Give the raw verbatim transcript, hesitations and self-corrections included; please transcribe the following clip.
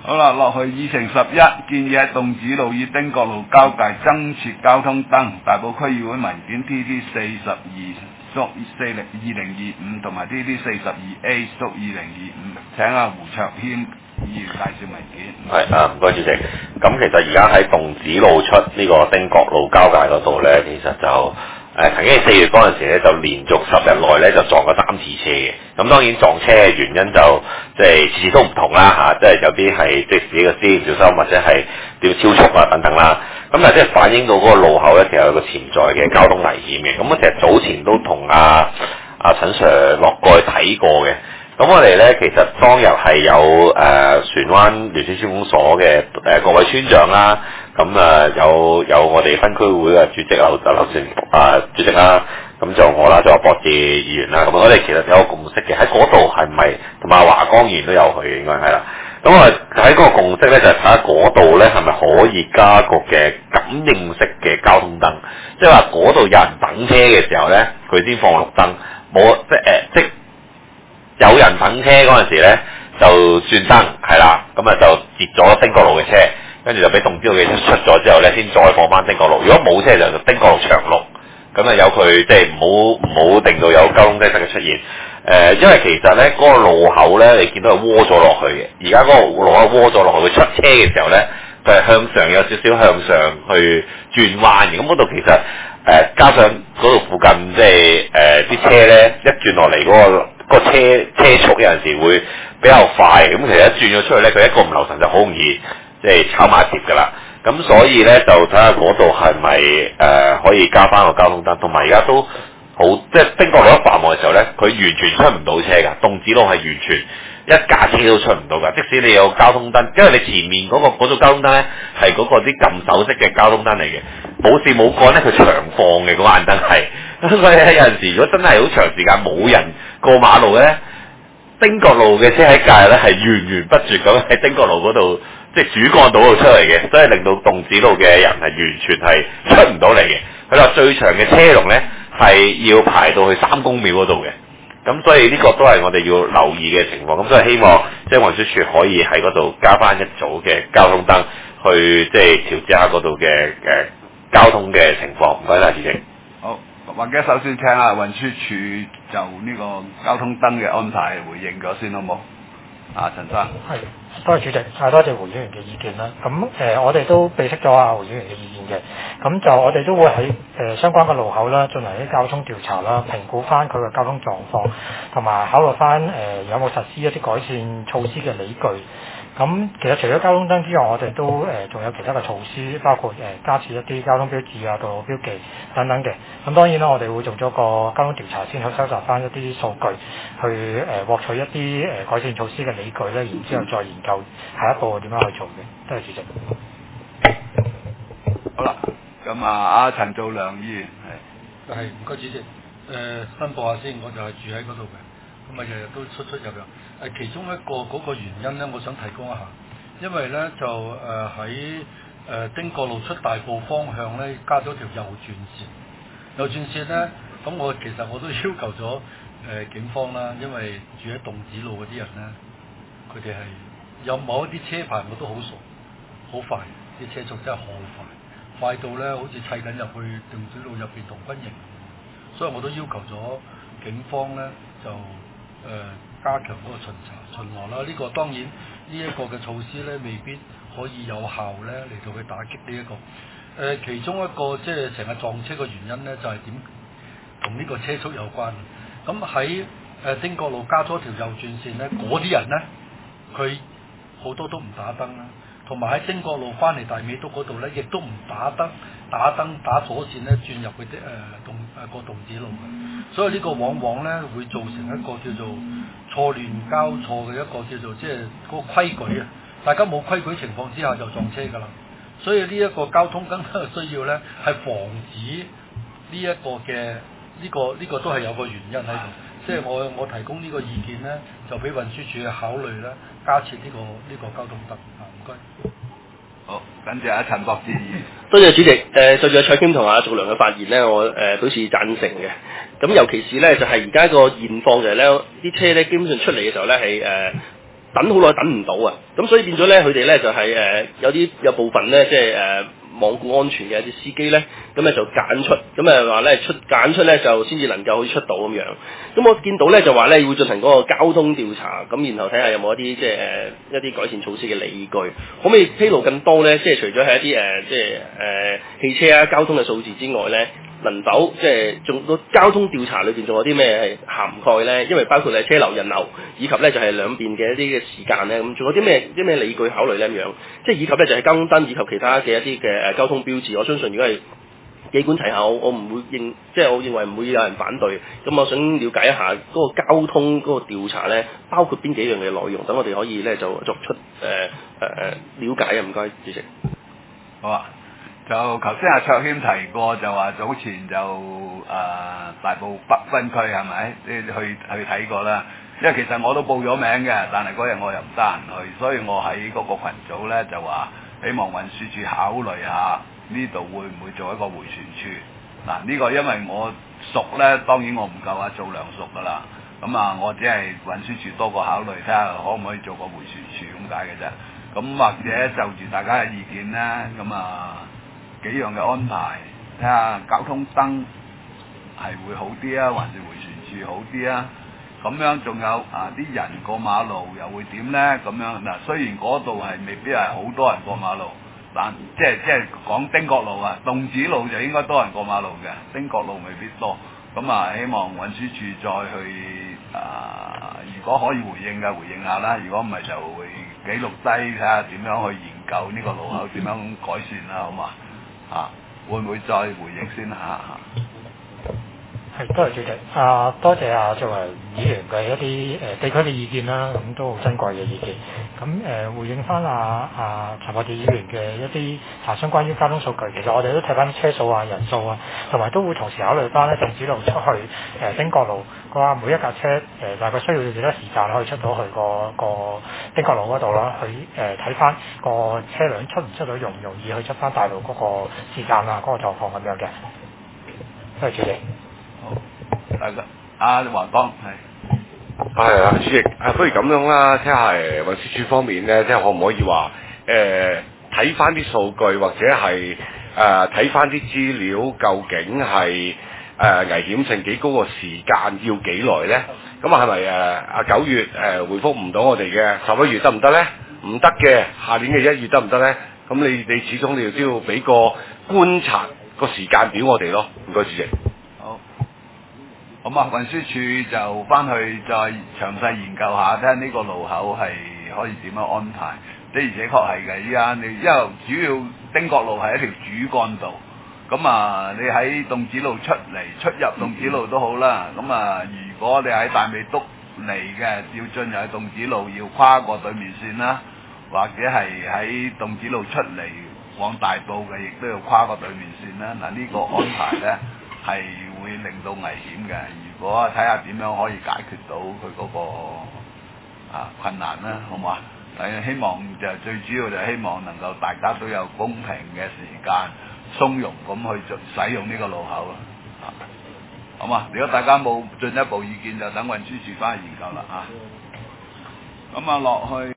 好啦，落去議程十一，建議喺洞子路與汀角路交界增設交通燈。大埔區議會文件 T D 四十二縮四零二零二五同埋 T D 四十二 A 縮二零二五，請阿胡卓軒議員介紹文件。 係啊，唔該主席。咁其實而家喺洞子路出呢個汀角路交界嗰度咧，其實就誒、呃、曾經喺四月嗰陣時咧，就連續十日內咧就撞過三次車嘅。咁當然撞車嘅原因就即係次次都唔同啦嚇，即係有啲係即係自己嘅司機唔小心，或者係點超速啊等等啦。咁但係即係反映到嗰個路口咧，其實有個潛在嘅交通危險嘅。咁我其實早前都同阿阿陳 Sir 落過去睇過嘅。咁我哋咧其實當日係有誒、呃、船灣聯署消防所嘅誒各位村長啦，咁啊、呃、有有我哋分區會嘅主席劉劉成啊主席啦，咁就我啦，就博智議員啦，咁我哋其實有個共識嘅，喺嗰度係咪同埋華江議員都有去嘅，應該係啦。咁啊喺嗰個共識咧就係睇下嗰度咧係咪可以加個嘅感應式嘅交通燈，即係話嗰度有人等車嘅時候咧，佢先放綠燈，冇即係誒、呃、即。有人等車嗰陣時咧，就轉燈係啦，咁啊就截咗汀角路嘅車，跟住就俾洞子路嘅車出咗之後咧，先再放翻汀角路。如果冇車就汀角路長綠，咁啊有佢即係唔好唔好定到有交通擠塞嘅出現。誒、呃，因為其實咧嗰、那個路口咧，你見到係窩咗落去嘅。而家嗰個路口窩咗落去，佢出車嘅時候咧，就係、是、向上有少少向上去轉彎嘅。咁嗰度其實誒、呃、加上嗰度附近即係誒啲車咧一轉落嚟嗰個。個車車速有陣時會比較快，咁其實一轉咗出去咧，佢一個唔留神就好容易即係炒埋一碟噶啦。咁所以咧就睇下嗰度係咪誒可以加翻個交通燈，同埋而家都好即係汀角路一繁忙嘅時候咧，佢完全出唔到車㗎，洞子路係完全一架車都出唔到㗎。即使你有交通燈，因為你前面嗰、嗰個嗰種交通燈咧係嗰個啲撳手式嘅交通燈嚟嘅，冇事冇幹咧佢長放嘅嗰眼燈係。所以咧有陣時如果真係好長時間冇人過馬路咧，汀角路嘅車喺隔日咧係源源不絕咁喺汀角路嗰度即係主幹道度出嚟嘅，所以令到洞子路嘅人係完全係出唔到嚟嘅。佢話最長嘅車龍咧係要排到去三公廟嗰度嘅，咁所以呢個都係我哋要留意嘅情況。咁所以希望即係運輸署可以喺嗰度加翻一組嘅交通燈，去即係調節下嗰度嘅誒交通嘅情況。唔該晒，主席。 好。或者首先請下運輸署就呢個交通燈嘅安排回應咗先好冇？啊，陳生。 係，多謝主席，啊多謝胡議員嘅意見啦。咁誒、呃，我哋都備悉咗阿胡議員嘅意見嘅。咁就我哋都會喺誒、呃、相關嘅路口啦，進行啲交通調查啦，評估翻佢嘅交通狀況，同埋考慮翻誒有冇實施一啲改善措施嘅理據。咁其實除咗交通燈之外，我哋都誒仲、呃、有其他嘅措施，包括誒、呃、加設一啲交通標誌啊、道路標記等等嘅。咁當然啦，我哋會做咗個交通調查先去收集翻一啲數據，去誒、呃、獲取一啲誒、呃、改善措施嘅理據咧，然之後再研究下一步點樣去做嘅。多謝主席。 好啦，咁啊，阿陳造良議員係。 係唔該主席。誒、呃，申報下先，我就係住喺嗰度嘅。咁啊，日日都出出入入。誒，其中一個嗰個原因咧，我想提供一下，因為咧就誒喺誒汀角路出大埔方向咧加咗條右轉線，右轉線咧，咁我其實我都要求咗誒、呃、警方啦，因為住喺洞子路嗰啲人咧，佢哋係有某一啲車牌我都好熟，好快，啲車速真係好快，快到咧好似砌緊入去洞子路入邊同軍營，所以我都要求咗警方咧就誒。呃加強嗰個巡查巡邏啦，呢、這個當然呢一個嘅措施咧，未必可以有效咧嚟到去打擊呢、這、一個。誒、呃，其中一個即係成日撞車嘅原因咧，就係點同呢個車速有關。咁喺誒汀角路加咗條右轉線咧，嗰啲人咧，佢好多都唔打燈啦，同埋喺汀角路翻嚟大美督嗰度咧，亦都唔打燈，打燈打左線咧轉入去啲誒洞誒個洞子路嘅，所以呢個往往咧會造成一個叫做錯亂交錯嘅一個叫做即係嗰個規矩啊！大家冇規矩情況之下就撞車㗎啦，所以呢一個交通燈嘅需要咧係防止呢一個嘅呢個呢個都係有個原因喺度，即係我我提供呢個意見咧，就俾運輸署去考慮咧，加設呢個呢個交通燈啊！唔該。 好，跟住阿陳博志議員。 多謝主席。誒、呃，隨住蔡謙同阿造良嘅發言咧，我誒、呃、表示贊成嘅。咁尤其是咧，就係而家個現況就係咧，啲車咧基本上出嚟嘅時候咧係誒等好耐等唔到啊，咁所以變咗咧佢哋咧就係、是、誒、呃、有啲有部分咧即係誒罔顧安全嘅一啲司機咧，咁咧就揀出，咁誒話咧出揀出咧就先至能夠可以出到咁樣。咁我見到咧就話咧會進行嗰個交通調查，咁然後睇下有冇一啲即係誒一啲改善措施嘅理據，可唔可以披露更多咧？即係除咗係一啲誒、呃、即係誒、呃、汽車啊交通嘅數字之外咧，能否即係仲個交通調查裏邊仲有啲咩係涵蓋咧？因為包括係車流人流，以及咧就係兩邊嘅一啲嘅時間咧，咁仲有啲咩啲咩理據考慮咧咁樣？即係以及咧就係交通燈以及其他嘅一啲嘅誒交通標誌，我相信如果係幾管齊下，我我唔會認，即係我認為唔會有人反對。咁我想了解一下嗰個交通嗰個調查咧，包括邊幾樣嘅內容，等我哋可以咧就作出誒誒誒了解啊！唔該，主席。 好啊。就頭先阿卓謙提過，就話早前就誒、呃、大埔北分區係咪？即係去去睇過啦。因為其實我都報咗名嘅，但係嗰日我又唔得閒去，所以我喺嗰個群組咧就話希望運輸署考慮下呢度會唔會做一個迴旋處。嗱、啊、呢、呢個因為我熟咧，當然我唔夠阿做良熟噶啦。咁啊，我只係運輸署多個考慮，睇下可唔可以做個迴旋處咁解嘅啫。咁或者就住大家嘅意見咧，咁啊〜幾樣嘅安排，睇下交通燈係會好啲啊，還是迴旋處好啲啊？咁樣仲有啊啲人過馬路又會點呢？咁樣嗱，雖然嗰度係未必係好多人過馬路，但即係即係講丁角路啊，洞子路就應該多人過馬路嘅，丁角路未必多。咁啊，希望運輸署再去啊，如果可以回應嘅回應下啦，如果唔係就會記錄低睇下點樣去研究呢個路口點樣改善啦，好嘛？啊，會唔會再回應先嚇嚇？ 係，多謝主席。啊，多謝啊，作為議員嘅一啲誒、呃、地區嘅意見啦，咁都好珍貴嘅意見。咁誒、呃、回應翻啊啊陳國志議員嘅一啲查詢關於交通數據，其實我哋都睇翻啲車數啊、人數啊，同埋都會同時考慮翻咧，洞子路出去誒、呃、丁角路嘅話，每一架車誒、呃、大概需要幾多時間可以出到去個個丁角路嗰度啦，去誒睇翻個車輛出唔出到容唔容易去出翻大路嗰個時間啊，嗰、那個狀況咁樣嘅。多謝主席。 好，大家阿華邦係係啊，主席啊，不如咁樣啦，睇下誒運輸署方面咧，即係可唔可以話誒睇翻啲數據，或者係誒睇翻啲資料，究竟係誒、呃、危險性幾高，個時間要幾耐咧？咁啊係咪誒啊九月誒、呃、回覆唔到我哋嘅十一月得唔得咧？唔得嘅，下年嘅一月得唔得咧？咁你你始終你都要俾個觀察個時間表我哋咯。唔該，主席。 咁啊，運輸署就翻去再詳細研究下，睇下呢個路口係可以點樣安排。的而且確係嘅，依家你因為主要丁角路係一條主幹道，咁啊你喺洞子路出嚟出入洞子路都好啦。咁啊，如果你喺大美督嚟嘅，要進入洞子路要跨過對面線啦，或者係喺洞子路出嚟往大埔嘅，亦都要跨過對面線啦。嗱、這、呢個安排咧係會令到危險嘅。如果睇下點樣可以解決到佢嗰、那個啊困難啦，好唔好啊？誒，希望就最主要就希望能夠大家都有公平嘅時間，從容咁去使用呢個路口咯。啊，好嘛？如果大家冇進一步意見，就等運輸署翻去研究啦。啊，咁啊落去。